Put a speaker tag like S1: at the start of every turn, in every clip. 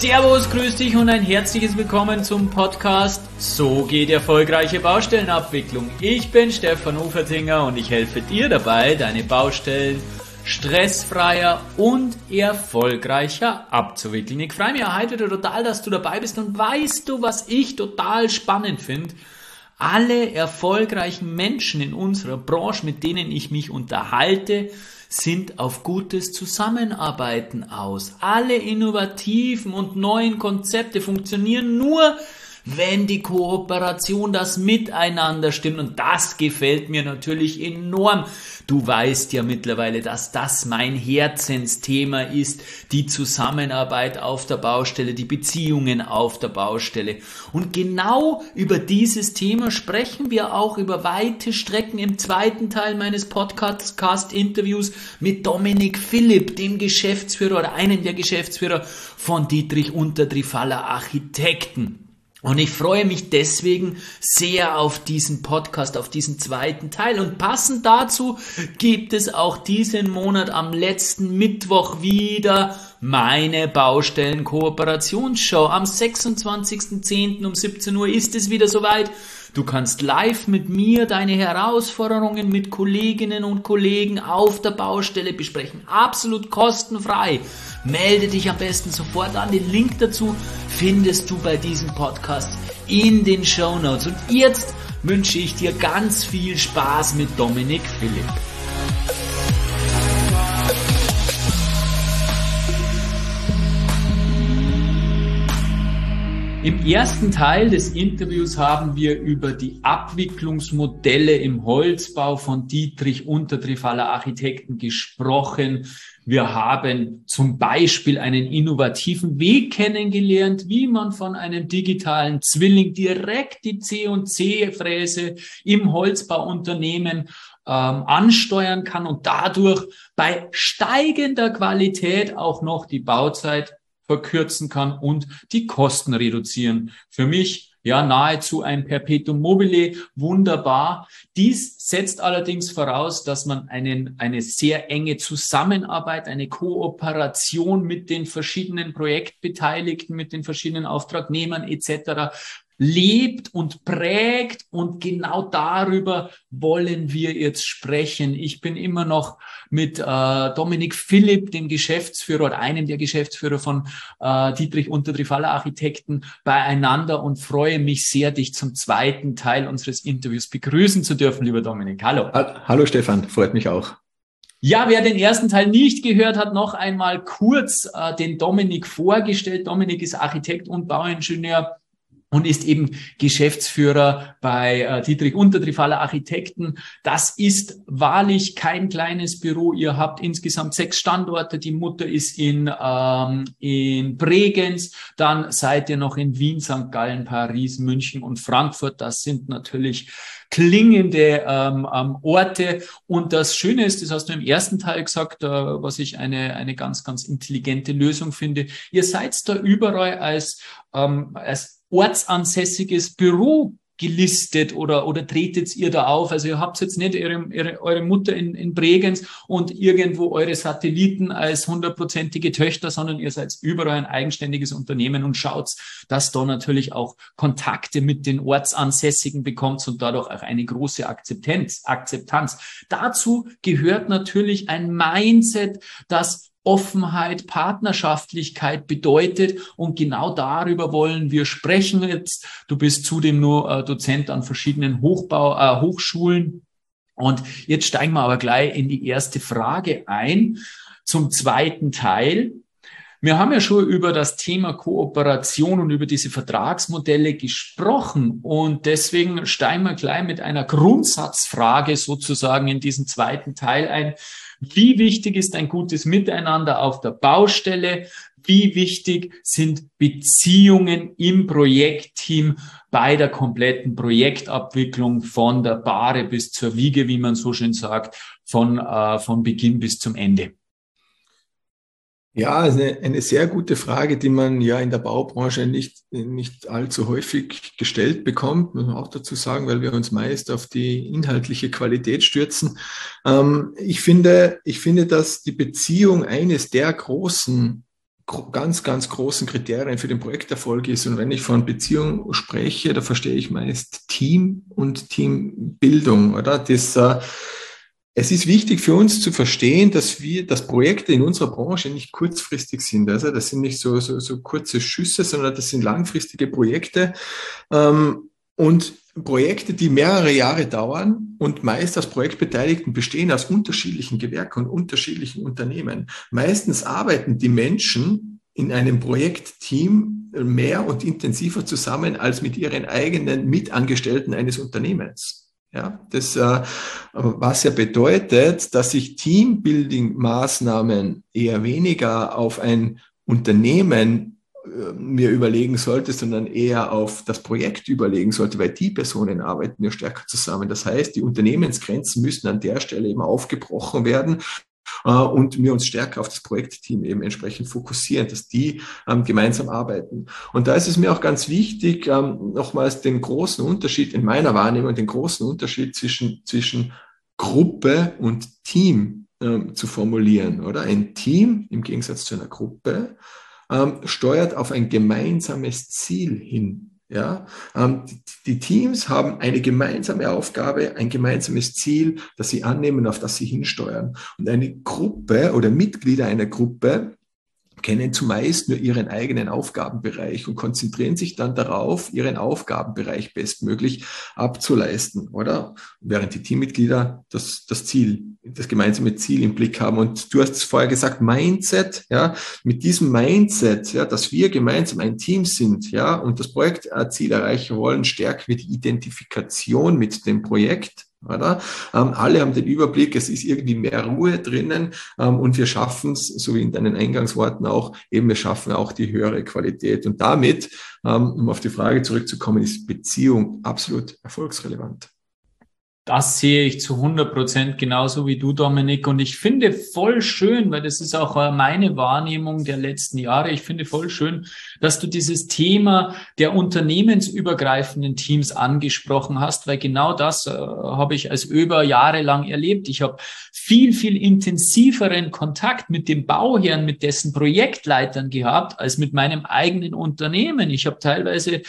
S1: Servus, grüß dich und ein herzliches Willkommen zum Podcast So geht erfolgreiche Baustellenabwicklung. Ich bin Stefan Ufertinger und ich helfe dir dabei, deine Baustellen stressfreier und erfolgreicher abzuwickeln. Ich freue mich auch heute wieder total, dass du dabei bist und weißt du, was ich total spannend finde? Alle erfolgreichen Menschen in unserer Branche, mit denen ich mich unterhalte, sind auf gutes Zusammenarbeiten aus. Alle innovativen und neuen Konzepte funktionieren nur, wenn die Kooperation, das Miteinander stimmt. Und das gefällt mir natürlich enorm. Du weißt ja mittlerweile, dass das mein Herzensthema ist. Die Zusammenarbeit auf der Baustelle, die Beziehungen auf der Baustelle. Und genau über dieses Thema sprechen wir auch über weite Strecken im zweiten Teil meines Podcast-Interviews mit Dominik Philipp, dem Geschäftsführer oder einem der Geschäftsführer von Dietrich Untertrifaller Architekten. Und ich freue mich deswegen sehr auf diesen Podcast, auf diesen zweiten Teil. Und passend dazu gibt es auch diesen Monat am letzten Mittwoch wieder meine Baustellen-Kooperationsshow. Am 26.10. um 17 Uhr ist es wieder soweit. Du kannst live mit mir deine Herausforderungen mit Kolleginnen und Kollegen auf der Baustelle besprechen. Absolut kostenfrei. Melde dich am besten sofort an. Den Link dazu findest du bei diesem Podcast in den Shownotes. Und jetzt wünsche ich dir ganz viel Spaß mit Dominik Philipp. Im ersten Teil des Interviews haben wir über die Abwicklungsmodelle im Holzbau von Dietrich Untertrifaller Architekten gesprochen. Wir haben zum Beispiel einen innovativen Weg kennengelernt, wie man von einem digitalen Zwilling direkt die C&C-Fräse im Holzbauunternehmen ansteuern kann und dadurch bei steigender Qualität auch noch die Bauzeit verkürzen kann und die Kosten reduzieren. Für mich ja nahezu ein Perpetuum mobile, wunderbar. Dies setzt allerdings voraus, dass man eine sehr enge Zusammenarbeit, eine Kooperation mit den verschiedenen Projektbeteiligten, mit den verschiedenen Auftragnehmern etc. lebt und prägt, und genau darüber wollen wir jetzt sprechen. Ich bin immer noch mit Dominik Philipp, dem Geschäftsführer oder einem der Geschäftsführer von Dietrich Untertrifaller Architekten, beieinander und freue mich sehr, dich zum zweiten Teil unseres Interviews begrüßen zu dürfen, lieber Dominik. Hallo.
S2: Hallo Stefan, freut mich auch.
S1: Ja, wer den ersten Teil nicht gehört hat, noch einmal kurz den Dominik vorgestellt. Dominik ist Architekt und Bauingenieur und ist eben Geschäftsführer bei Dietrich Untertrifaller Architekten. Das ist wahrlich kein kleines Büro. Ihr habt insgesamt 6 Standorte. Die Mutter ist in Bregenz. Dann seid ihr noch in Wien, St. Gallen, Paris, München und Frankfurt. Das sind natürlich klingende Orte. Und das Schöne ist, das hast du im ersten Teil gesagt, was ich eine ganz, ganz intelligente Lösung finde. Ihr seid da überall als ortsansässiges Büro gelistet oder tretet ihr da auf? Also ihr habt jetzt nicht eure Mutter in Bregenz und irgendwo eure Satelliten als 100%ige Töchter, sondern ihr seid überall ein eigenständiges Unternehmen und schaut, dass da natürlich auch Kontakte mit den Ortsansässigen bekommt und dadurch auch eine große Akzeptanz. Dazu gehört natürlich ein Mindset, das Offenheit, Partnerschaftlichkeit bedeutet, und genau darüber wollen wir sprechen jetzt. Du bist zudem nur Dozent an verschiedenen Hochschulen, und jetzt steigen wir aber gleich in die erste Frage ein zum zweiten Teil. Wir haben ja schon über das Thema Kooperation und über diese Vertragsmodelle gesprochen, und deswegen steigen wir gleich mit einer Grundsatzfrage sozusagen in diesen zweiten Teil ein. Wie wichtig ist ein gutes Miteinander auf der Baustelle? Wie wichtig sind Beziehungen im Projektteam bei der kompletten Projektabwicklung von der Bahre bis zur Wiege, wie man so schön sagt, von Beginn bis zum Ende?
S2: Ja, eine sehr gute Frage, die man ja in der Baubranche nicht allzu häufig gestellt bekommt, muss man auch dazu sagen, weil wir uns meist auf die inhaltliche Qualität stürzen. Ich finde, dass die Beziehung eines der großen ganz, ganz großen Kriterien für den Projekterfolg ist. Und wenn ich von Beziehung spreche, da verstehe ich meist Team und Teambildung, oder? Es ist wichtig für uns zu verstehen, dass Projekte in unserer Branche nicht kurzfristig sind. Also das sind nicht so kurze Schüsse, sondern das sind langfristige Projekte. Und Projekte, die mehrere Jahre dauern und meist aus Projektbeteiligten bestehen aus unterschiedlichen Gewerken und unterschiedlichen Unternehmen. Meistens arbeiten die Menschen in einem Projektteam mehr und intensiver zusammen als mit ihren eigenen Mitangestellten eines Unternehmens. Ja, was ja bedeutet, dass sich Teambuilding-Maßnahmen eher weniger auf ein Unternehmen mir überlegen sollte, sondern eher auf das Projekt überlegen sollte, weil die Personen arbeiten ja stärker zusammen. Das heißt, die Unternehmensgrenzen müssen an der Stelle eben aufgebrochen werden und wir uns stärker auf das Projektteam eben entsprechend fokussieren, dass die gemeinsam arbeiten. Und da ist es mir auch ganz wichtig, nochmals den großen Unterschied in meiner Wahrnehmung, den großen Unterschied zwischen Gruppe und Team zu formulieren, oder? Ein Team im Gegensatz zu einer Gruppe steuert auf ein gemeinsames Ziel hin. Ja, die Teams haben eine gemeinsame Aufgabe, ein gemeinsames Ziel, das sie annehmen, auf das sie hinsteuern. Und eine Gruppe oder Mitglieder einer Gruppe kennen zumeist nur ihren eigenen Aufgabenbereich und konzentrieren sich dann darauf, ihren Aufgabenbereich bestmöglich abzuleisten, oder? Während die Teammitglieder das gemeinsame Ziel im Blick haben. Und du hast es vorher gesagt, Mindset, ja, mit diesem Mindset, ja, dass wir gemeinsam ein Team sind, ja, und das Projektziel erreichen wollen, stärken wir die Identifikation mit dem Projekt. Oder? Alle haben den Überblick, es ist irgendwie mehr Ruhe drinnen und wir schaffen es, so wie in deinen Eingangsworten auch, eben wir schaffen auch die höhere Qualität. Und damit, um auf die Frage zurückzukommen, ist Beziehung absolut erfolgsrelevant.
S1: Das sehe ich zu 100% genauso wie du, Dominik. Und ich finde voll schön, weil das ist auch meine Wahrnehmung der letzten Jahre. Ich finde voll schön, dass du dieses Thema der unternehmensübergreifenden Teams angesprochen hast, weil genau das habe ich als Öber jahrelang erlebt. Ich habe viel, viel intensiveren Kontakt mit dem Bauherrn, mit dessen Projektleitern gehabt, als mit meinem eigenen Unternehmen. Ich habe teilweise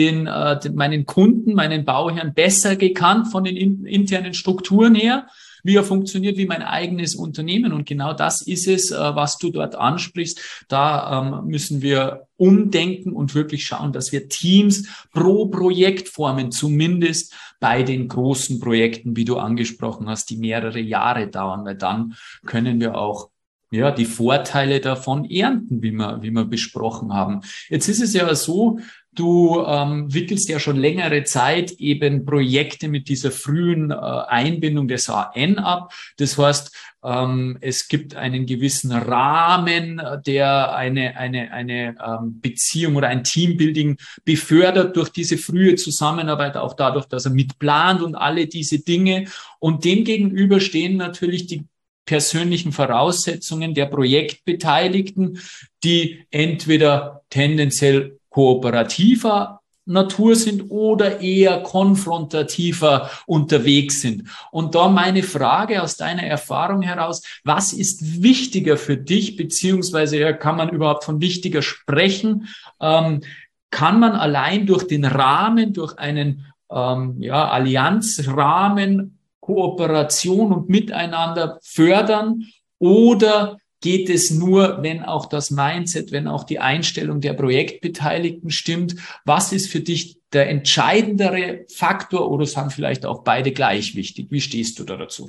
S1: meinen Kunden, meinen Bauherrn besser gekannt von den internen Strukturen her, wie er funktioniert, wie mein eigenes Unternehmen. Und genau das ist es, was du dort ansprichst. Da müssen wir umdenken und wirklich schauen, dass wir Teams pro Projekt formen, zumindest bei den großen Projekten, wie du angesprochen hast, die mehrere Jahre dauern, weil dann können wir auch die Vorteile davon ernten, wie wir besprochen haben. Jetzt ist es ja so, du wickelst ja schon längere Zeit eben Projekte mit dieser frühen Einbindung des AN ab. Das heißt, es gibt einen gewissen Rahmen, der eine Beziehung oder ein Teambuilding befördert durch diese frühe Zusammenarbeit, auch dadurch, dass er mitplant und alle diese Dinge. Und dem gegenüber stehen natürlich die persönlichen Voraussetzungen der Projektbeteiligten, die entweder tendenziell kooperativer Natur sind oder eher konfrontativer unterwegs sind. Und da meine Frage aus deiner Erfahrung heraus, was ist wichtiger für dich, beziehungsweise kann man überhaupt von wichtiger sprechen? Kann man allein durch den Rahmen, durch einen Allianzrahmen Kooperation und Miteinander fördern, oder geht es nur, wenn auch das Mindset, wenn auch die Einstellung der Projektbeteiligten stimmt? Was ist für dich der entscheidendere Faktor, oder sind vielleicht auch beide gleich wichtig? Wie stehst du da dazu?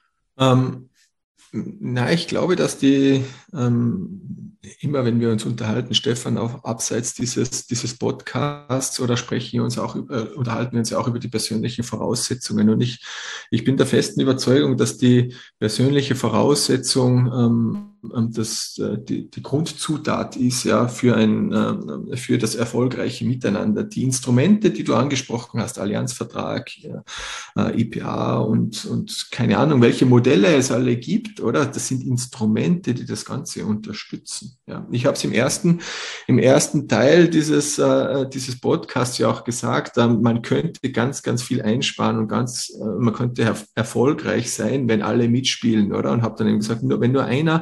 S2: Ich glaube, dass immer wenn wir uns unterhalten, Stefan, auch abseits dieses Podcasts, oder unterhalten wir uns ja auch über die persönlichen Voraussetzungen. Und ich bin der festen Überzeugung, dass die persönliche Voraussetzung die Grundzutat ist, ja, für das erfolgreiche Miteinander. Die Instrumente, die du angesprochen hast, Allianzvertrag, IPA und keine Ahnung, welche Modelle es alle gibt, oder? Das sind Instrumente, die das Ganze unterstützen. Ja, ich habe es im ersten Teil dieses Podcasts ja auch gesagt, man könnte ganz, ganz viel einsparen und man könnte erfolgreich sein, wenn alle mitspielen, oder? Und habe dann eben gesagt, wenn nur einer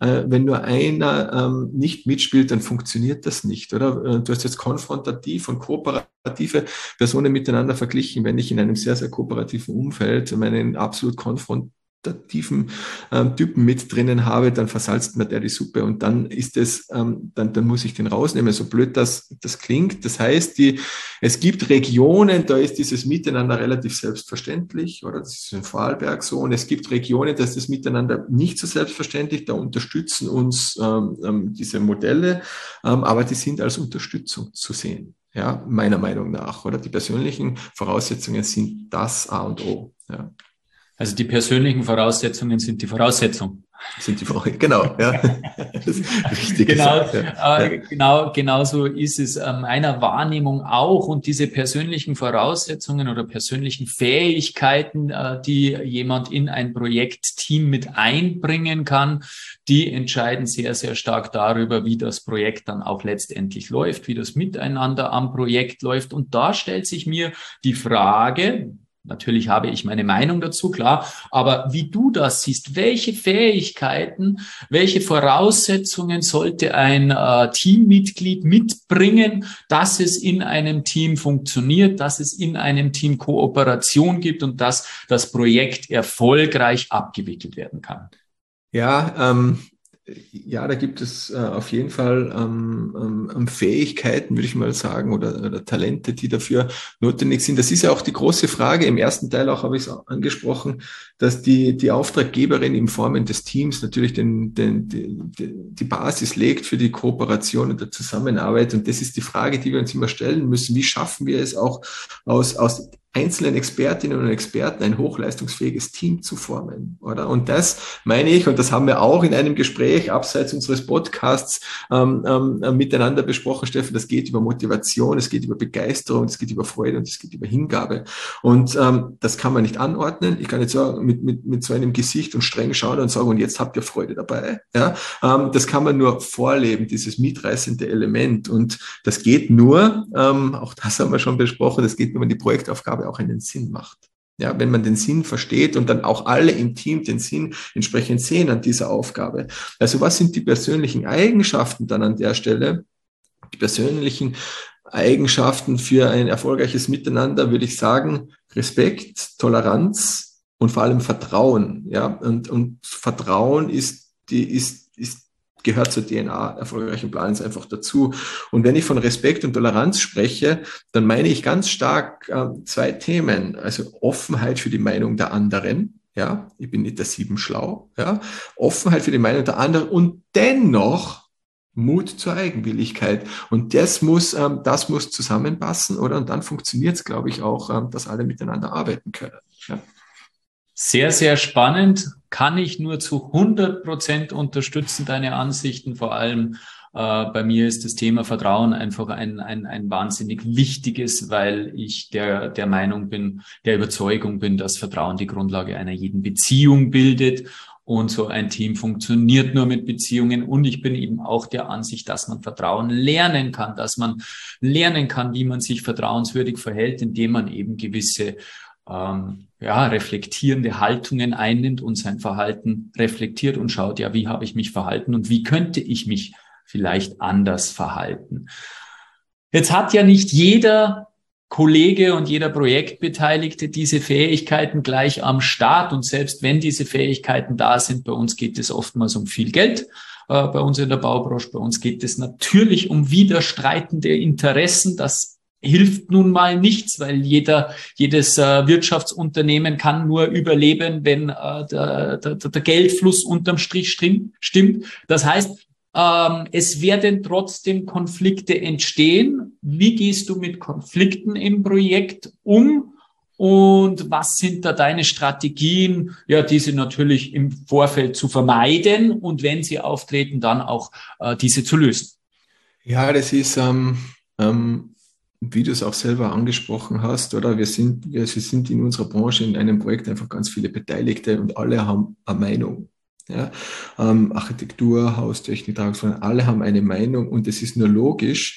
S2: nicht mitspielt, dann funktioniert das nicht, oder? Du hast jetzt konfrontativ und kooperative Personen miteinander verglichen. Wenn ich in einem sehr, sehr kooperativen Umfeld meinen absolut konfrontativen Typen mit drinnen habe, dann versalzt mir der die Suppe und dann ist es, dann muss ich den rausnehmen, so blöd das klingt. Das heißt, es gibt Regionen, da ist dieses Miteinander relativ selbstverständlich, oder? Das ist in Vorarlberg so, und es gibt Regionen, da ist das Miteinander nicht so selbstverständlich, da unterstützen uns diese Modelle, aber die sind als Unterstützung zu sehen. Ja, meiner Meinung nach, oder? Die persönlichen Voraussetzungen sind das A und O. Ja.
S1: Also die persönlichen Voraussetzungen sind die Voraussetzung.
S2: Genau, ja. Das ist richtig
S1: Genau,
S2: gesagt, ja.
S1: genau so ist es meiner Wahrnehmung auch. Und diese persönlichen Voraussetzungen oder persönlichen Fähigkeiten, die jemand in ein Projektteam mit einbringen kann, die entscheiden sehr, sehr stark darüber, wie das Projekt dann auch letztendlich läuft, wie das Miteinander am Projekt läuft. Und da stellt sich mir die Frage, natürlich habe ich meine Meinung dazu, klar. Aber wie du das siehst, welche Fähigkeiten, welche Voraussetzungen sollte ein Teammitglied mitbringen, dass es in einem Team funktioniert, dass es in einem Team Kooperation gibt und dass das Projekt erfolgreich abgewickelt werden kann?
S2: Ja, da gibt es auf jeden Fall Fähigkeiten, würde ich mal sagen, oder Talente, die dafür notwendig sind. Das ist ja auch die große Frage. Im ersten Teil auch habe ich es angesprochen, dass die Auftraggeberin im Formen des Teams natürlich die Basis legt für die Kooperation und der Zusammenarbeit. Und das ist die Frage, die wir uns immer stellen müssen. Wie schaffen wir es auch aus einzelnen Expertinnen und Experten ein hochleistungsfähiges Team zu formen, oder? Und das meine ich, und das haben wir auch in einem Gespräch abseits unseres Podcasts miteinander besprochen, Steffen, das geht über Motivation, es geht über Begeisterung, es geht über Freude und es geht über Hingabe. Und das kann man nicht anordnen. Ich kann jetzt sagen, mit so einem Gesicht und streng schauen und sagen, und jetzt habt ihr Freude dabei. Ja? Das kann man nur vorleben, dieses mitreißende Element. Und das geht nur, auch das haben wir schon besprochen, das geht nur, wenn die Projektaufgabe auch einen Sinn macht. Ja, wenn man den Sinn versteht und dann auch alle im Team den Sinn entsprechend sehen an dieser Aufgabe. Also was sind die persönlichen Eigenschaften dann an der Stelle? Die persönlichen Eigenschaften für ein erfolgreiches Miteinander, würde ich sagen, Respekt, Toleranz und vor allem Vertrauen. Ja, und Vertrauen gehört zur DNA erfolgreichen Planens einfach dazu. Und wenn ich von Respekt und Toleranz spreche, dann meine ich ganz stark zwei Themen. Also Offenheit für die Meinung der anderen. Ja, ich bin nicht der Siebenschlau. Ja, Offenheit für die Meinung der anderen und dennoch Mut zur Eigenwilligkeit. Und das muss zusammenpassen, oder? Und dann funktioniert es, glaube ich, auch, dass alle miteinander arbeiten können. Ja.
S1: Sehr, sehr spannend. Kann ich nur zu 100% unterstützen, deine Ansichten. Vor allem bei mir ist das Thema Vertrauen einfach ein wahnsinnig wichtiges, weil ich der Meinung bin, der Überzeugung bin, dass Vertrauen die Grundlage einer jeden Beziehung bildet. Und so ein Team funktioniert nur mit Beziehungen. Und ich bin eben auch der Ansicht, dass man Vertrauen lernen kann, dass man lernen kann, wie man sich vertrauenswürdig verhält, indem man eben gewisse reflektierende Haltungen einnimmt und sein Verhalten reflektiert und schaut, ja, wie habe ich mich verhalten und wie könnte ich mich vielleicht anders verhalten. Jetzt hat ja nicht jeder Kollege und jeder Projektbeteiligte diese Fähigkeiten gleich am Start, und selbst wenn diese Fähigkeiten da sind, bei uns geht es oftmals um viel Geld. Bei uns in der Baubranche, bei uns geht es natürlich um widerstreitende Interessen. Das hilft nun mal nichts, weil jedes Wirtschaftsunternehmen kann nur überleben, wenn der Geldfluss unterm Strich stimmt. Das heißt, es werden trotzdem Konflikte entstehen. Wie gehst du mit Konflikten im Projekt um? Und was sind da deine Strategien, ja, diese natürlich im Vorfeld zu vermeiden und wenn sie auftreten, dann auch diese zu lösen?
S2: Ja, das ist wie du es auch selber angesprochen hast, oder? Wir sind in unserer Branche in einem Projekt einfach ganz viele Beteiligte und alle haben eine Meinung. Ja, Architektur, Haustechnik, Tragungsformen, alle haben eine Meinung und es ist nur logisch,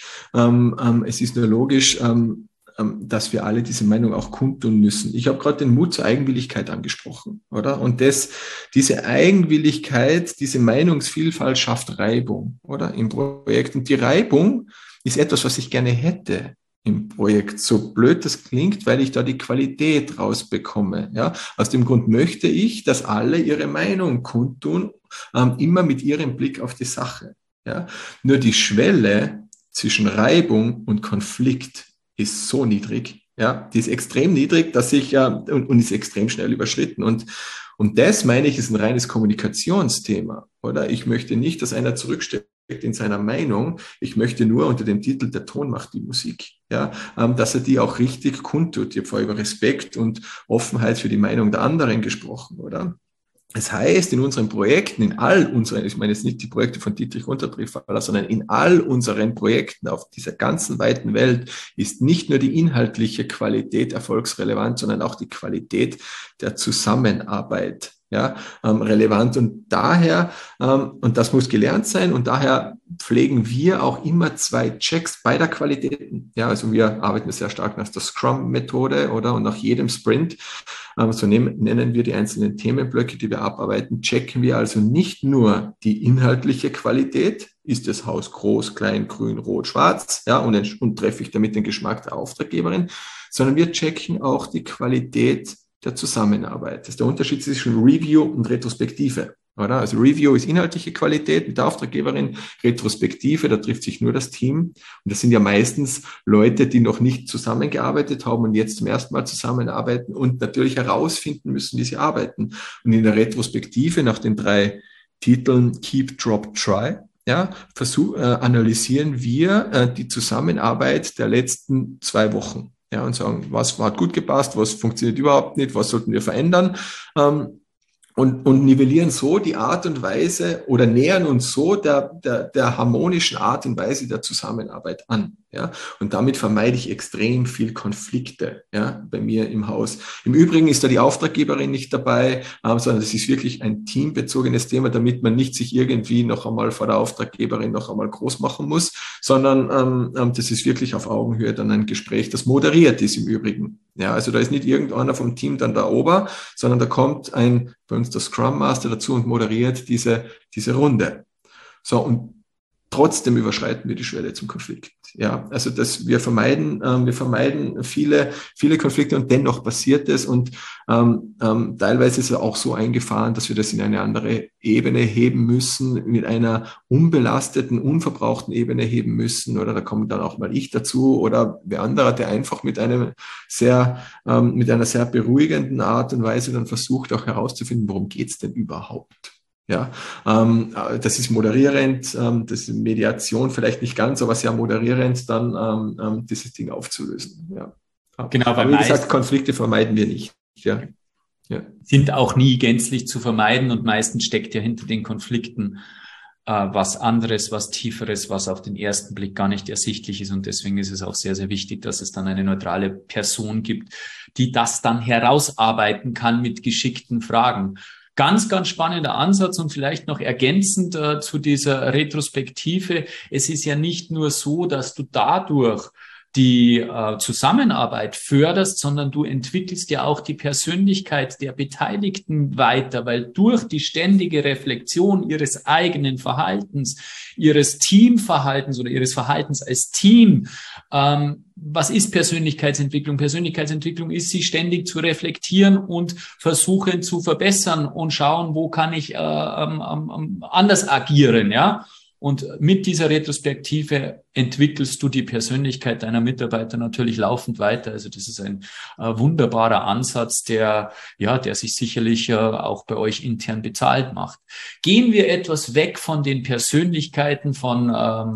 S2: dass wir alle diese Meinung auch kundtun müssen. Ich habe gerade den Mut zur Eigenwilligkeit angesprochen, oder? Und diese Eigenwilligkeit, diese Meinungsvielfalt schafft Reibung, oder? Im Projekt. Und die Reibung ist etwas, was ich gerne hätte im Projekt. So blöd das klingt, weil ich da die Qualität rausbekomme. Ja? Aus dem Grund möchte ich, dass alle ihre Meinung kundtun, immer mit ihrem Blick auf die Sache. Ja? Nur die Schwelle zwischen Reibung und Konflikt ist so niedrig. Ja, die ist extrem niedrig, dass und ist extrem schnell überschritten. Und das, meine ich, ist ein reines Kommunikationsthema, oder? Ich möchte nicht, dass einer zurücksteckt in seiner Meinung. Ich möchte nur unter dem Titel Der Ton macht die Musik, ja, dass er die auch richtig kundtut. Ich habe vorher über Respekt und Offenheit für die Meinung der anderen gesprochen, oder? Das heißt, in unseren Projekten, ich meine jetzt nicht die Projekte von Dietrich Untertrifaller, sondern in all unseren Projekten auf dieser ganzen weiten Welt ist nicht nur die inhaltliche Qualität erfolgsrelevant, sondern auch die Qualität der Zusammenarbeit, ja, relevant. Und das muss gelernt sein, und daher pflegen wir auch immer 2 Checks beider Qualitäten. Ja, also wir arbeiten sehr stark nach der Scrum-Methode, oder? Und nach jedem Sprint, so nennen wir die einzelnen Themenblöcke, die wir abarbeiten, checken wir also nicht nur die inhaltliche Qualität, ist das Haus groß, klein, grün, rot, schwarz, ja, und treffe ich damit den Geschmack der Auftraggeberin, sondern wir checken auch die Qualität der Zusammenarbeit. Das ist der Unterschied zwischen Review und Retrospektive. Oder? Also Review ist inhaltliche Qualität mit der Auftraggeberin, Retrospektive, da trifft sich nur das Team. Und das sind ja meistens Leute, die noch nicht zusammengearbeitet haben und jetzt zum ersten Mal zusammenarbeiten und natürlich herausfinden müssen, wie sie arbeiten. Und in der Retrospektive nach den 3 Titeln Keep, Drop, Try, ja, analysieren wir die Zusammenarbeit der letzten 2 Wochen. Ja, und sagen, was hat gut gepasst, was funktioniert überhaupt nicht, was sollten wir verändern, und nivellieren so die Art und Weise oder nähern uns so der harmonischen Art und Weise der Zusammenarbeit an. Ja, und damit vermeide ich extrem viel Konflikte, ja, bei mir im Haus. Im Übrigen ist da die Auftraggeberin nicht dabei, sondern es ist wirklich ein teambezogenes Thema, damit man nicht sich irgendwie noch einmal vor der Auftraggeberin noch einmal groß machen muss, sondern das ist wirklich auf Augenhöhe dann ein Gespräch, das moderiert ist im Übrigen. Ja, also da ist nicht irgendeiner vom Team dann da ober, sondern da kommt bei uns der Scrum Master dazu und moderiert diese Runde. So, und trotzdem überschreiten wir die Schwelle zum Konflikt. Ja, also wir vermeiden viele Konflikte, und dennoch passiert es, und teilweise ist es auch so eingefahren, dass wir das in eine andere Ebene heben müssen, mit einer unbelasteten, unverbrauchten Ebene heben müssen, oder da kommt dann auch mal ich dazu oder wer andere, der einfach mit einer sehr beruhigenden Art und Weise dann versucht auch herauszufinden, worum geht's denn überhaupt? Ja, das ist moderierend, das ist Mediation vielleicht nicht ganz, aber sehr moderierend, dann dieses Ding aufzulösen. Ja.
S1: Genau,
S2: aber wie gesagt, Konflikte vermeiden wir nicht. Ja.
S1: Ja. Sind auch nie gänzlich zu vermeiden, und meistens steckt ja hinter den Konflikten was anderes, was Tieferes, was auf den ersten Blick gar nicht ersichtlich ist, und deswegen ist es auch sehr, sehr wichtig, dass es dann eine neutrale Person gibt, die das dann herausarbeiten kann mit geschickten Fragen. Ganz, ganz spannender Ansatz, und vielleicht noch ergänzend zu dieser Retrospektive. Es ist ja nicht nur so, dass du dadurch die Zusammenarbeit förderst, sondern du entwickelst ja auch die Persönlichkeit der Beteiligten weiter, weil durch die ständige Reflexion ihres eigenen Verhaltens, ihres Teamverhaltens oder ihres Verhaltens als Team, was ist Persönlichkeitsentwicklung? Persönlichkeitsentwicklung ist, sich ständig zu reflektieren und versuchen zu verbessern und schauen, wo kann ich anders agieren, ja? Und mit dieser Retrospektive entwickelst du die Persönlichkeit deiner Mitarbeiter natürlich laufend weiter. Also das ist ein wunderbarer Ansatz, der sich sicherlich auch bei euch intern bezahlt macht. Gehen wir etwas weg von den Persönlichkeiten, vom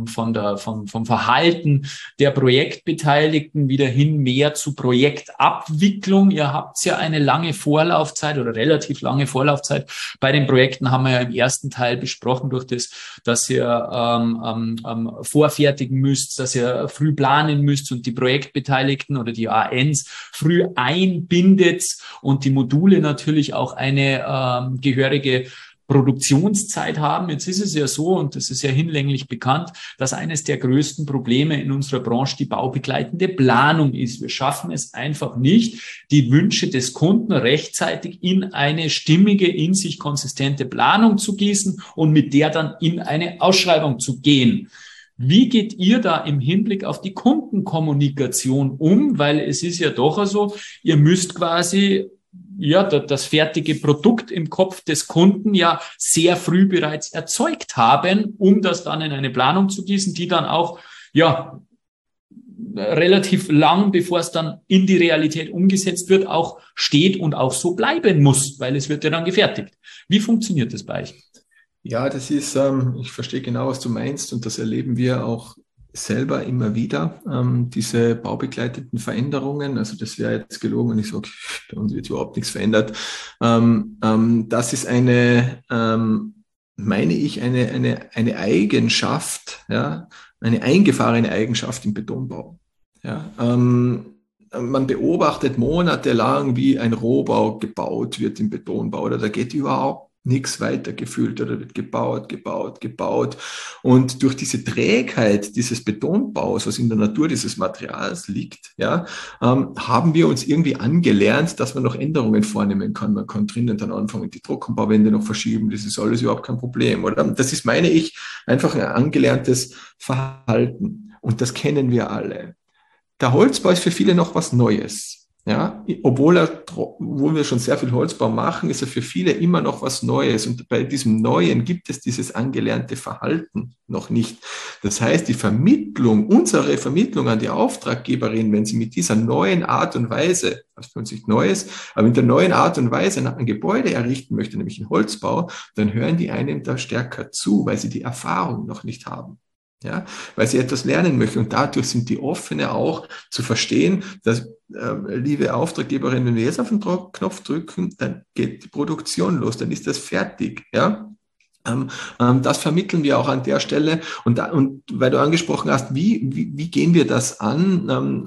S1: Verhalten der Projektbeteiligten wieder hin mehr zu Projektabwicklung. Ihr habt ja eine lange Vorlaufzeit oder relativ lange Vorlaufzeit. Bei den Projekten haben wir ja im ersten Teil besprochen, durch das, dass ihr vorfertigen müsst, dass ihr früh planen müsst und die Projektbeteiligten oder die ANs früh einbindet und die Module natürlich auch eine gehörige Produktionszeit haben. Jetzt ist es ja so, und das ist ja hinlänglich bekannt, dass eines der größten Probleme in unserer Branche die baubegleitende Planung ist. Wir schaffen es einfach nicht, die Wünsche des Kunden rechtzeitig in eine stimmige, in sich konsistente Planung zu gießen und mit der dann in eine Ausschreibung zu gehen. Wie geht ihr da im Hinblick auf die Kundenkommunikation um? Weil es ist ja doch so, ihr müsst quasi das fertige Produkt im Kopf des Kunden ja sehr früh bereits erzeugt haben, um das dann in eine Planung zu gießen, die dann auch relativ lang, bevor es dann in die Realität umgesetzt wird, auch steht und auch so bleiben muss, weil es wird ja dann gefertigt. Wie funktioniert das bei euch?
S2: Ja, das ist, ich verstehe genau, was du meinst, und das erleben wir auch selber immer wieder, diese baubegleiteten Veränderungen. Also das wäre jetzt gelogen, wenn ich sage, bei uns wird überhaupt nichts verändert. Das ist meine ich, eine Eigenschaft, ja, eine eingefahrene Eigenschaft im Betonbau. Ja, man beobachtet monatelang, wie ein Rohbau gebaut wird im Betonbau, oder da geht überhaupt nichts weitergeführt oder wird gebaut. Und durch diese Trägheit dieses Betonbaus, was in der Natur dieses Materials liegt, ja, haben wir uns irgendwie angelernt, dass man noch Änderungen vornehmen kann. Man kann drinnen dann anfangen, die Trockenbauwände noch verschieben. Das ist alles überhaupt kein Problem, oder? Das ist, meine ich, einfach ein angelerntes Verhalten. Und das kennen wir alle. Der Holzbau ist für viele noch was Neues. Ja, obwohl wir schon sehr viel Holzbau machen, ist er für viele immer noch was Neues. Und bei diesem Neuen gibt es dieses angelernte Verhalten noch nicht. Das heißt, unsere Vermittlung an die Auftraggeberin, wenn sie mit dieser neuen Art und Weise, was für uns nicht Neues, aber mit der neuen Art und Weise ein Gebäude errichten möchte, nämlich einen Holzbau, dann hören die einem da stärker zu, weil sie die Erfahrung noch nicht haben. Ja, weil sie etwas lernen möchten, und dadurch sind die offene auch zu verstehen, dass, liebe Auftraggeberin, wenn wir jetzt auf den Knopf drücken, dann geht die Produktion los, dann ist das fertig, ja. Das vermitteln wir auch an der Stelle, und weil du angesprochen hast, wie gehen wir das an,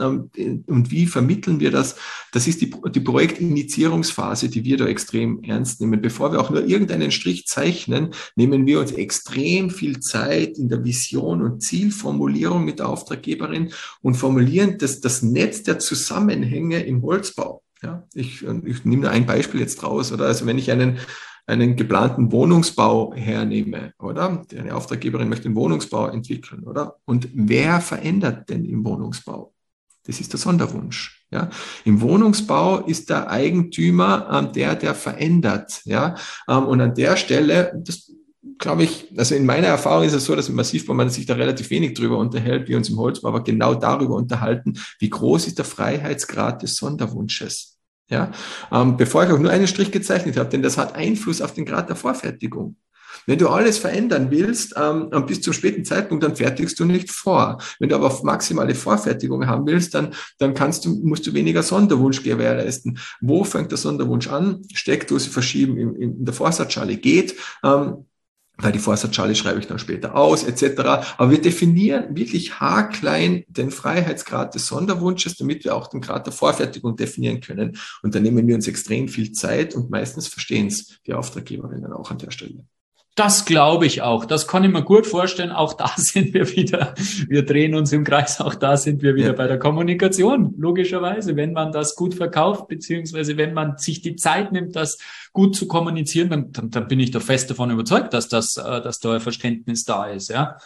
S2: und wie vermitteln wir das? Das ist die Projektinitiierungsphase, die wir da extrem ernst nehmen. Bevor wir auch nur irgendeinen Strich zeichnen, nehmen wir uns extrem viel Zeit in der Vision und Zielformulierung mit der Auftraggeberin und formulieren das Netz der Zusammenhänge im Holzbau. Ja, ich nehme nur ein Beispiel jetzt raus, oder? Also wenn ich einen geplanten Wohnungsbau hernehme, oder? Eine Auftraggeberin möchte einen Wohnungsbau entwickeln, oder? Und wer verändert denn im Wohnungsbau? Das ist der Sonderwunsch. Ja? Im Wohnungsbau ist der Eigentümer der verändert. Ja? Und an der Stelle, das glaube ich, also in meiner Erfahrung ist es so, dass im Massivbau man sich da relativ wenig drüber unterhält, wir uns im Holzbau aber genau darüber unterhalten, wie groß ist der Freiheitsgrad des Sonderwunsches. Ja, bevor ich auch nur einen Strich gezeichnet habe, denn das hat Einfluss auf den Grad der Vorfertigung. Wenn du alles verändern willst, bis zum späten Zeitpunkt, dann fertigst du nicht vor. Wenn du aber auf maximale Vorfertigung haben willst, dann musst du weniger Sonderwunsch gewährleisten. Wo fängt der Sonderwunsch an? Steckdose verschieben in der Vorsatzschale geht. Weil die Vorsatzschale schreibe ich dann später aus, etc. Aber wir definieren wirklich haarklein den Freiheitsgrad des Sonderwunsches, damit wir auch den Grad der Vorfertigung definieren können. Und da nehmen wir uns extrem viel Zeit, und meistens verstehen es die Auftraggeberinnen auch an der Stelle.
S1: Das glaube ich auch. Das kann ich mir gut vorstellen. Auch da sind wir wieder, wir drehen uns im Kreis, auch da sind wir wieder bei der Kommunikation. Logischerweise, wenn man das gut verkauft, beziehungsweise wenn man sich die Zeit nimmt, das gut zu kommunizieren, dann bin ich da fest davon überzeugt, dass da ein Verständnis da ist, ja.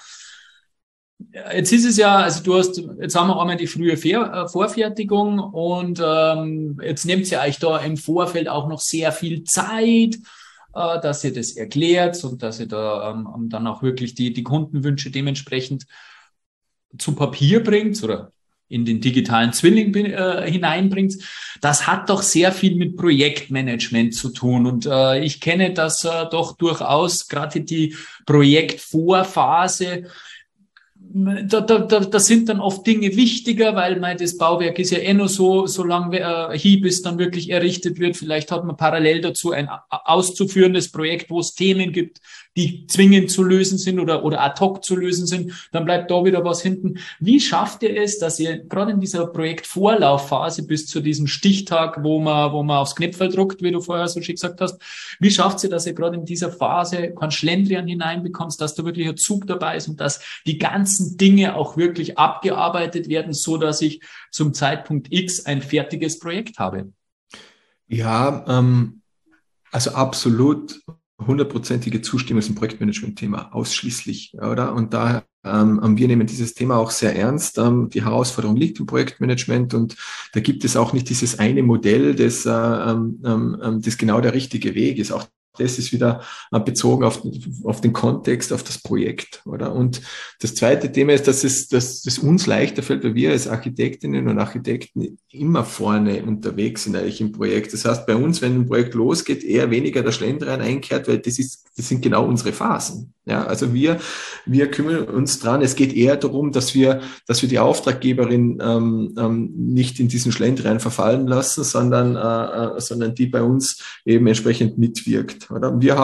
S1: Jetzt ist es ja, also jetzt haben wir einmal die frühe Vorfertigung, und jetzt nehmt ihr euch da im Vorfeld auch noch sehr viel Zeit, dass ihr das erklärt und dass ihr da dann auch wirklich die Kundenwünsche dementsprechend zu Papier bringt oder in den digitalen Zwilling hineinbringt. Das hat doch sehr viel mit Projektmanagement zu tun. Und ich kenne das doch durchaus, gerade die Projektvorphase. Da sind dann oft Dinge wichtiger, weil das Bauwerk ist ja nur so lange bis dann wirklich errichtet wird. Vielleicht hat man parallel dazu ein auszuführendes Projekt, wo es Themen gibt, die zwingend zu lösen sind oder ad hoc zu lösen sind. Dann bleibt da wieder was hinten. Wie schafft ihr es, dass ihr gerade in dieser Projektvorlaufphase bis zu diesem Stichtag, wo man aufs Knöpfel druckt, wie du vorher so schön gesagt hast, wie schafft ihr, dass ihr gerade in dieser Phase keinen Schlendrian hineinbekommst, dass da wirklich ein Zug dabei ist und dass die ganzen Dinge auch wirklich abgearbeitet werden, so dass ich zum Zeitpunkt X ein fertiges Projekt habe?
S2: Ja, also absolut 100%ige Zustimmung zum Projektmanagement-Thema, ausschließlich, oder? Und daher, wir nehmen dieses Thema auch sehr ernst. Die Herausforderung liegt im Projektmanagement und da gibt es auch nicht dieses eine Modell, das genau der richtige Weg ist. Auch das ist wieder bezogen auf den Kontext, auf das Projekt, oder? Und das zweite Thema ist, dass es uns leichter fällt, weil wir als Architektinnen und Architekten immer vorne unterwegs sind eigentlich im Projekt. Das heißt, bei uns, wenn ein Projekt losgeht, eher weniger der Schlendrian einkehrt, weil das sind genau unsere Phasen. Ja, also wir kümmern uns dran. Es geht eher darum, dass wir die Auftraggeberin nicht in diesen Schlendrian verfallen lassen, sondern die bei uns eben entsprechend mitwirkt. Oder? Wir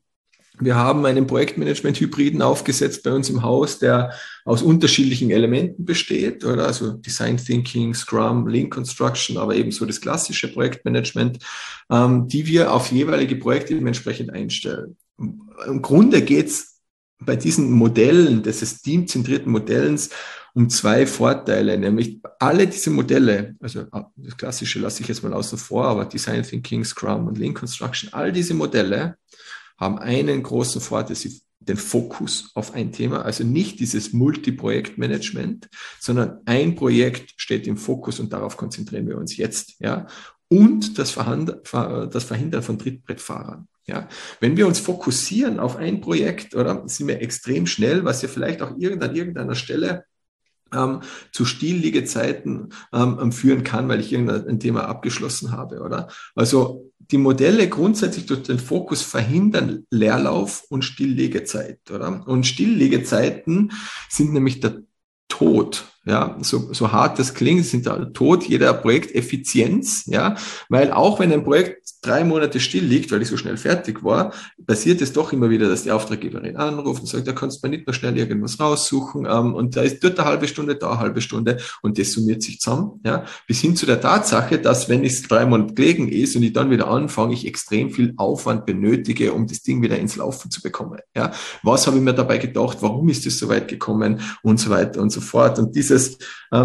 S2: haben einen Projektmanagement-Hybriden aufgesetzt bei uns im Haus, der aus unterschiedlichen Elementen besteht, oder? Also Design Thinking, Scrum, Lean Construction, aber ebenso das klassische Projektmanagement, die wir auf jeweilige Projekte eben entsprechend einstellen. Im Grunde geht's bei diesen Modellen, des teamzentrierten Modellens, um zwei Vorteile, nämlich alle diese Modelle, also das Klassische lasse ich jetzt mal außen vor, aber Design Thinking, Scrum und Lean Construction, all diese Modelle haben einen großen Vorteil, den Fokus auf ein Thema, also nicht dieses Multi-Projekt-Management, sondern ein Projekt steht im Fokus und darauf konzentrieren wir uns jetzt, ja. Und das Verhindern von Trittbrettfahrern. Ja, wenn wir uns fokussieren auf ein Projekt, oder, sind wir extrem schnell, was ja vielleicht auch an irgendeiner Stelle zu Stillliegezeiten führen kann, weil ich irgendein Thema abgeschlossen habe, oder? Also die Modelle grundsätzlich durch den Fokus verhindern Leerlauf und Stilllegezeit, oder? Und Stillliegezeiten sind nämlich der Tod, ja, so hart das klingt, sind der Tod jeder Projekteffizienz, ja, weil auch wenn ein Projekt 3 Monate still liegt, weil ich so schnell fertig war, passiert es doch immer wieder, dass die Auftraggeberin anruft und sagt, da kannst du mir nicht mehr schnell irgendwas raussuchen, und da ist dort eine halbe Stunde, da eine halbe Stunde und das summiert sich zusammen, ja, bis hin zu der Tatsache, dass wenn es 3 Monate gelegen ist und ich dann wieder anfange, ich extrem viel Aufwand benötige, um das Ding wieder ins Laufen zu bekommen, ja. Was habe ich mir dabei gedacht, warum ist es so weit gekommen und so weiter und so fort. Und dieses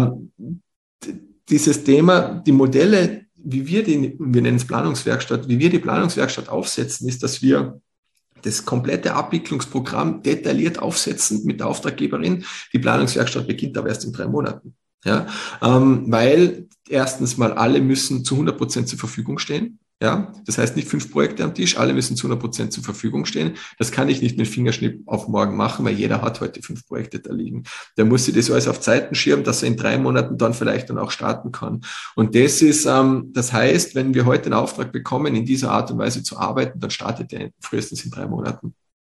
S2: Thema, die Modelle, wir nennen es Planungswerkstatt, wie wir die Planungswerkstatt aufsetzen, ist, dass wir das komplette Abwicklungsprogramm detailliert aufsetzen mit der Auftraggeberin. Die Planungswerkstatt beginnt aber erst in 3 Monaten. Ja, weil erstens mal alle müssen zu 100% zur Verfügung stehen. Ja, das heißt nicht 5 Projekte am Tisch, alle müssen zu 100% zur Verfügung stehen. Das kann ich nicht mit Fingerschnipp auf morgen machen, weil jeder hat heute 5 Projekte da liegen. Der muss sich das alles auf Zeiten schirmen, dass er in 3 Monaten dann vielleicht dann auch starten kann. Und das heißt, wenn wir heute einen Auftrag bekommen, in dieser Art und Weise zu arbeiten, dann startet er frühestens in 3 Monaten.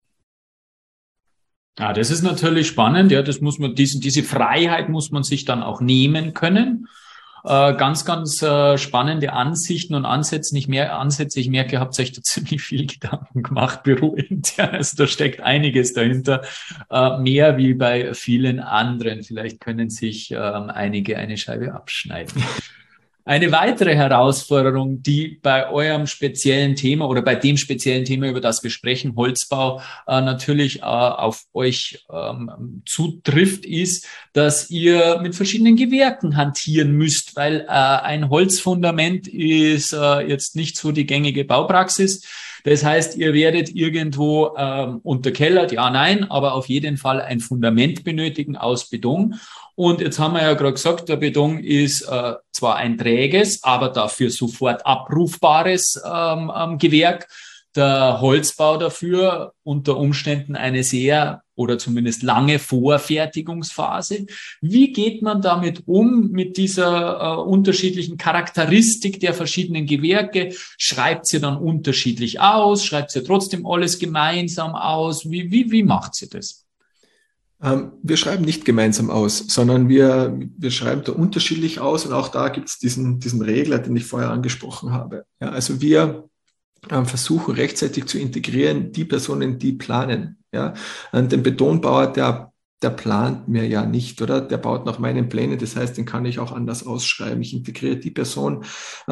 S1: Ja, das ist natürlich spannend. Ja, das muss man, diese Freiheit muss man sich dann auch nehmen können. Ganz spannende Ansichten und Ansätze. Ich merke, ihr habt euch da ziemlich viel Gedanken gemacht, bürointern. Also da steckt einiges dahinter. Mehr wie bei vielen anderen. Vielleicht können sich einige eine Scheibe abschneiden. Eine weitere Herausforderung, die bei eurem speziellen Thema oder bei dem speziellen Thema, über das wir sprechen, Holzbau, natürlich auf euch zutrifft, ist, dass ihr mit verschiedenen Gewerken hantieren müsst, weil ein Holzfundament ist jetzt nicht so die gängige Baupraxis. Das heißt, ihr werdet irgendwo unterkellert, ja, nein, aber auf jeden Fall ein Fundament benötigen aus Beton. Und jetzt haben wir ja gerade gesagt, der Beton ist zwar ein träges, aber dafür sofort abrufbares Gewerk. Der Holzbau dafür unter Umständen eine sehr oder zumindest lange Vorfertigungsphase. Wie geht man damit um, mit dieser unterschiedlichen Charakteristik der verschiedenen Gewerke? Schreibt ihr dann unterschiedlich aus? Schreibt ihr trotzdem alles gemeinsam aus? Wie macht ihr das?
S2: Wir schreiben nicht gemeinsam aus, sondern wir schreiben da unterschiedlich aus und auch da gibt es diesen Regler, den ich vorher angesprochen habe. Ja, also wir versuchen rechtzeitig zu integrieren, die Personen, die planen. Ja, und den Betonbauer, der plant mir ja nicht, oder? Der baut nach meinen Plänen. Das heißt, den kann ich auch anders ausschreiben. Ich integriere die Person,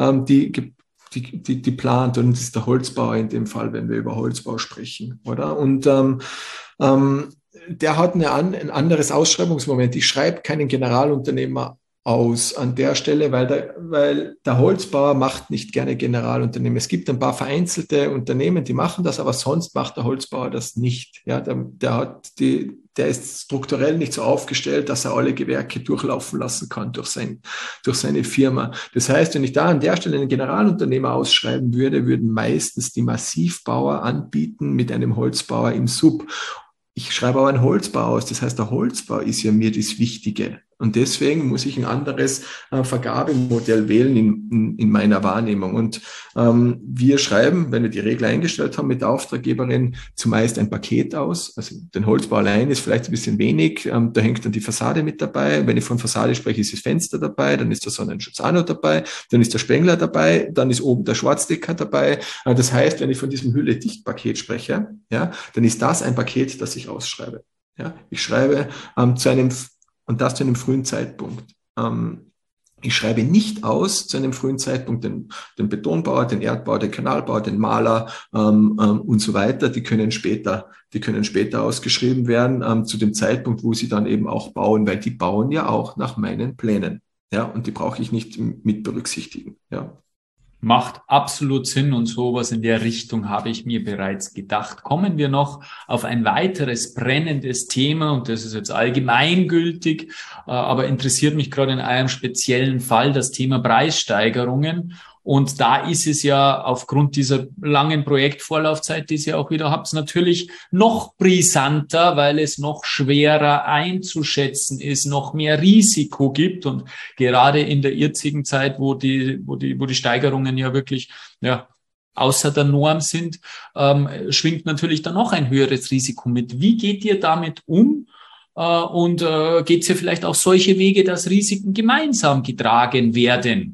S2: die plant, und das ist der Holzbauer in dem Fall, wenn wir über Holzbau sprechen, oder? Und ähm, der hat ein anderes Ausschreibungsmoment. Ich schreibe keinen Generalunternehmer aus an der Stelle, weil der Holzbauer macht nicht gerne Generalunternehmen. Es gibt ein paar vereinzelte Unternehmen, die machen das, aber sonst macht der Holzbauer das nicht. Ja, der ist strukturell nicht so aufgestellt, dass er alle Gewerke durchlaufen lassen kann durch seine Firma. Das heißt, wenn ich da an der Stelle einen Generalunternehmer ausschreiben würde, würden meistens die Massivbauer anbieten mit einem Holzbauer im Sub. Ich schreibe aber einen Holzbau aus. Das heißt, der Holzbau ist ja mir das Wichtige. Und deswegen muss ich ein anderes Vergabemodell wählen in meiner Wahrnehmung. Und wir schreiben, wenn wir die Regel eingestellt haben mit der Auftraggeberin, zumeist ein Paket aus. Also den Holzbau allein ist vielleicht ein bisschen wenig. Da hängt dann die Fassade mit dabei. Wenn ich von Fassade spreche, ist das Fenster dabei, dann ist der Sonnenschutz auch noch dabei, dann ist der Spengler dabei, dann ist oben der Schwarzdecker dabei. Das heißt, wenn ich von diesem Hülle-Dicht-Paket spreche, ja, dann ist das ein Paket, das ich ausschreibe. Ja, ich schreibe und das zu einem frühen Zeitpunkt. Ich schreibe nicht aus zu einem frühen Zeitpunkt den Betonbauer, den Erdbauer, den Kanalbauer, den Maler und so weiter. Die können später ausgeschrieben werden, zu dem Zeitpunkt, wo sie dann eben auch bauen, weil die bauen ja auch nach meinen Plänen. Ja, und die brauche ich nicht mit berücksichtigen. Ja.
S1: Macht absolut Sinn, und sowas in der Richtung habe ich mir bereits gedacht. Kommen wir noch auf ein weiteres brennendes Thema, und das ist jetzt allgemeingültig, aber interessiert mich gerade in einem speziellen Fall, das Thema Preissteigerungen. Und da ist es ja aufgrund dieser langen Projektvorlaufzeit, die Sie auch wieder habt, natürlich noch brisanter, weil es noch schwerer einzuschätzen ist, noch mehr Risiko gibt. Und gerade in der jetzigen Zeit, wo die Steigerungen ja wirklich, ja, außer der Norm sind, schwingt natürlich dann noch ein höheres Risiko mit. Wie geht ihr damit um? Und geht es ja vielleicht auch solche Wege, dass Risiken gemeinsam getragen werden?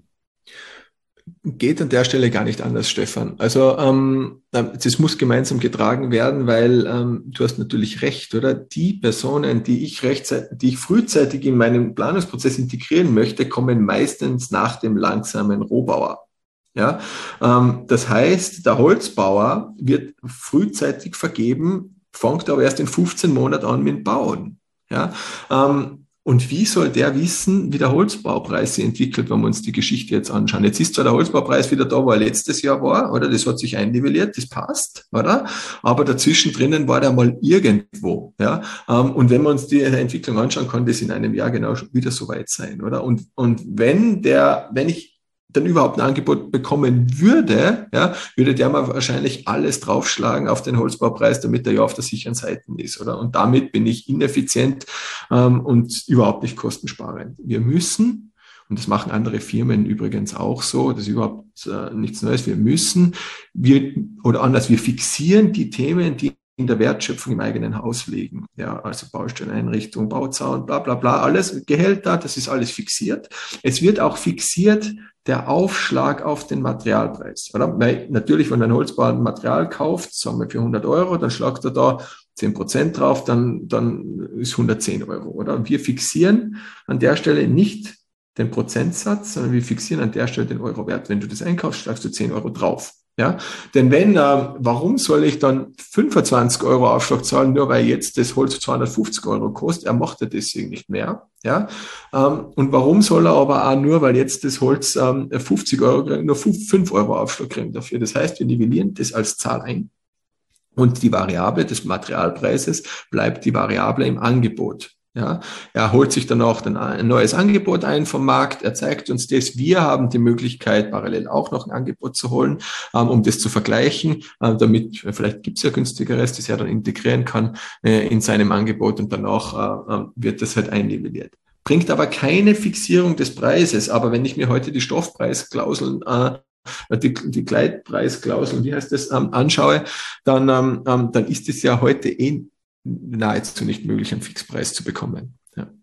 S2: Geht an der Stelle gar nicht anders, Stefan. Also das muss gemeinsam getragen werden, weil du hast natürlich recht, oder? Die Personen, die ich frühzeitig in meinen Planungsprozess integrieren möchte, kommen meistens nach dem langsamen Rohbauer. Ja, das heißt, der Holzbauer wird frühzeitig vergeben, fängt aber erst in 15 Monaten an mit dem Bauen. Ja, und wie soll der wissen, wie der Holzbaupreis sich entwickelt, wenn wir uns die Geschichte jetzt anschauen? Jetzt ist zwar der Holzbaupreis wieder da, wo er letztes Jahr war, oder? Das hat sich einnivelliert, das passt, oder? Aber dazwischen drinnen war der mal irgendwo, ja? Und wenn wir uns die Entwicklung anschauen, kann das in einem Jahr genau wieder so weit sein, oder? Und wenn ich dann überhaupt ein Angebot bekommen würde, ja, würde der mal wahrscheinlich alles draufschlagen auf den Holzbaupreis, damit er ja auf der sicheren Seite ist, oder? Und damit bin ich ineffizient und überhaupt nicht kostensparend. Wir müssen, und das machen andere Firmen übrigens auch so, das ist überhaupt nichts Neues, wir fixieren die Themen, die in der Wertschöpfung im eigenen Haus liegen. Ja, also Baustelleneinrichtung, Bauzaun, bla bla bla, alles Gehälter, das ist alles fixiert. Es wird auch fixiert der Aufschlag auf den Materialpreis. Oder? Weil natürlich, wenn ein Holzbauer ein Material kauft, sagen wir für 100 Euro, dann schlagt er da 10% drauf, dann ist 110 Euro. Oder? Wir fixieren an der Stelle nicht den Prozentsatz, sondern wir fixieren an der Stelle den Eurowert. Wenn du das einkaufst, schlagst du 10 Euro drauf. Ja, denn warum soll ich dann 25 Euro Aufschlag zahlen, nur weil jetzt das Holz 250 Euro kostet? Er macht ja deswegen nicht mehr. Ja, und warum soll er aber auch nur, weil jetzt das Holz 50 Euro kriegt, nur 5 Euro Aufschlag kriegen dafür? Das heißt, wir nivellieren das als Zahl ein. Und die Variable des Materialpreises bleibt die Variable im Angebot. Ja, er holt sich dann auch ein neues Angebot ein vom Markt. Er zeigt uns das. Wir haben die Möglichkeit, parallel auch noch ein Angebot zu holen, um das zu vergleichen, damit, vielleicht gibt es ja günstigeres, das er dann integrieren kann in seinem Angebot, und danach wird das halt einnivelliert. Bringt aber keine Fixierung des Preises. Aber wenn ich mir heute die Stoffpreisklauseln die Gleitpreisklauseln, wie heißt das, anschaue, dann ist es ja heute nahezu nicht möglich, einen Fixpreis zu bekommen. Ja.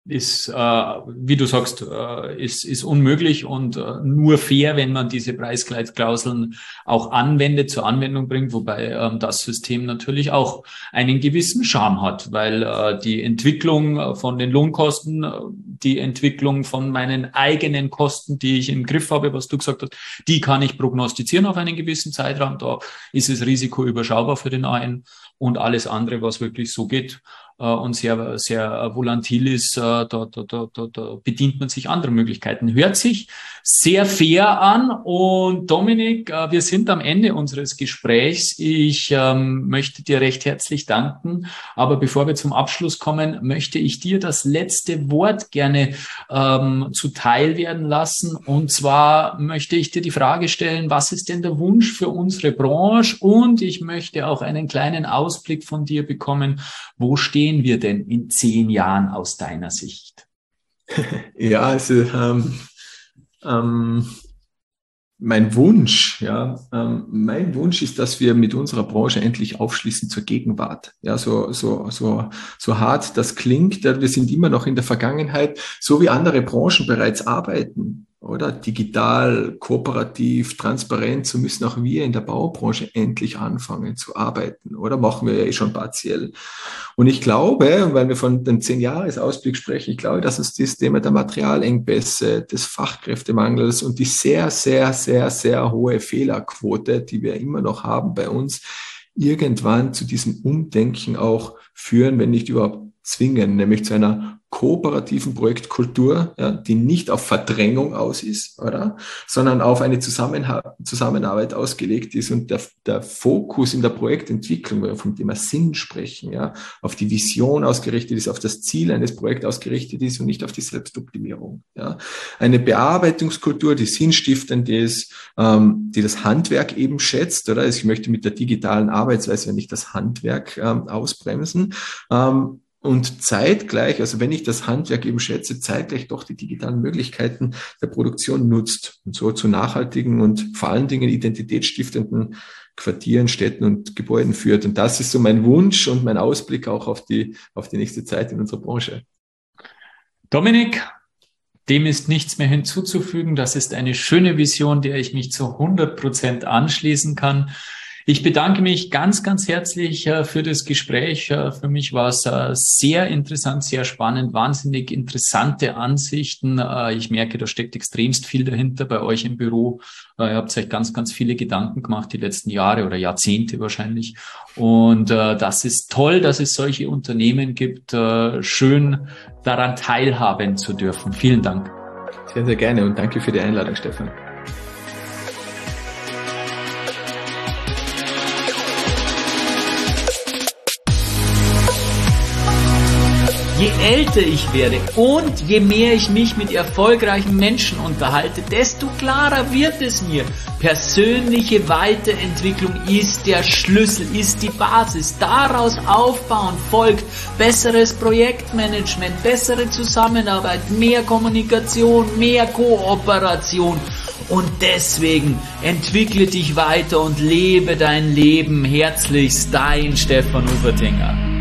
S1: ist, wie du sagst, ist unmöglich und nur fair, wenn man diese Preisgleitklauseln auch anwendet, zur Anwendung bringt, wobei das System natürlich auch einen gewissen Charme hat, weil die Entwicklung von den Lohnkosten, die Entwicklung von meinen eigenen Kosten, die ich im Griff habe, was du gesagt hast, die kann ich prognostizieren auf einen gewissen Zeitraum. Da ist das Risiko überschaubar für den einen und alles andere, was wirklich so geht, und sehr, sehr volatil ist, da bedient man sich anderer Möglichkeiten. Hört sich sehr fair an. Und Dominik, wir sind am Ende unseres Gesprächs. Ich möchte dir recht herzlich danken. Aber bevor wir zum Abschluss kommen, möchte ich dir das letzte Wort gerne zuteil werden lassen. Und zwar möchte ich dir die Frage stellen, was ist denn der Wunsch für unsere Branche? Und ich möchte auch einen kleinen Ausblick von dir bekommen. Wo stehen wir denn in 10 Jahren aus deiner Sicht?
S2: Ja, also mein Wunsch ist, dass wir mit unserer Branche endlich aufschließen zur Gegenwart. Ja, so hart das klingt, wir sind immer noch in der Vergangenheit, so wie andere Branchen bereits arbeiten. Oder digital, kooperativ, transparent, so müssen auch wir in der Baubranche endlich anfangen zu arbeiten. Oder machen wir ja schon partiell. Und ich glaube, weil wir von dem 10-Jahres-Ausblick sprechen, ich glaube, dass uns das Thema der Materialengpässe, des Fachkräftemangels und die sehr, sehr, sehr, sehr hohe Fehlerquote, die wir immer noch haben bei uns, irgendwann zu diesem Umdenken auch führen, wenn nicht überhaupt zwingen, nämlich zu einer kooperativen Projektkultur, ja, die nicht auf Verdrängung aus ist, oder, sondern auf eine Zusammenarbeit ausgelegt ist und der Fokus in der Projektentwicklung, wenn wir vom Thema Sinn sprechen, ja, auf die Vision ausgerichtet ist, auf das Ziel eines Projekts ausgerichtet ist und nicht auf die Selbstoptimierung. Ja. Eine Bearbeitungskultur, die sinnstiftend ist, die das Handwerk eben schätzt, oder? Ich möchte mit der digitalen Arbeitsweise nicht das Handwerk ausbremsen. Und zeitgleich, also wenn ich das Handwerk eben schätze, zeitgleich doch die digitalen Möglichkeiten der Produktion nutzt und so zu nachhaltigen und vor allen Dingen identitätsstiftenden Quartieren, Städten und Gebäuden führt. Und das ist so mein Wunsch und mein Ausblick auch auf die nächste Zeit in unserer Branche.
S1: Dominik, dem ist nichts mehr hinzuzufügen. Das ist eine schöne Vision, der ich mich zu 100% anschließen kann. Ich bedanke mich ganz, ganz herzlich für das Gespräch. Für mich war es sehr interessant, sehr spannend, wahnsinnig interessante Ansichten. Ich merke, da steckt extremst viel dahinter bei euch im Büro. Ihr habt euch ganz, ganz viele Gedanken gemacht, die letzten Jahre oder Jahrzehnte wahrscheinlich. Und das ist toll, dass es solche Unternehmen gibt, schön daran teilhaben zu dürfen. Vielen Dank.
S2: Sehr, sehr gerne und danke für die Einladung, Stefan.
S1: Je älter ich werde und je mehr ich mich mit erfolgreichen Menschen unterhalte, desto klarer wird es mir. Persönliche Weiterentwicklung ist der Schlüssel, ist die Basis. Daraus aufbauen folgt besseres Projektmanagement, bessere Zusammenarbeit, mehr Kommunikation, mehr Kooperation. Und deswegen entwickle dich weiter und lebe dein Leben. Herzlichst, dein Stefan Ufertinger.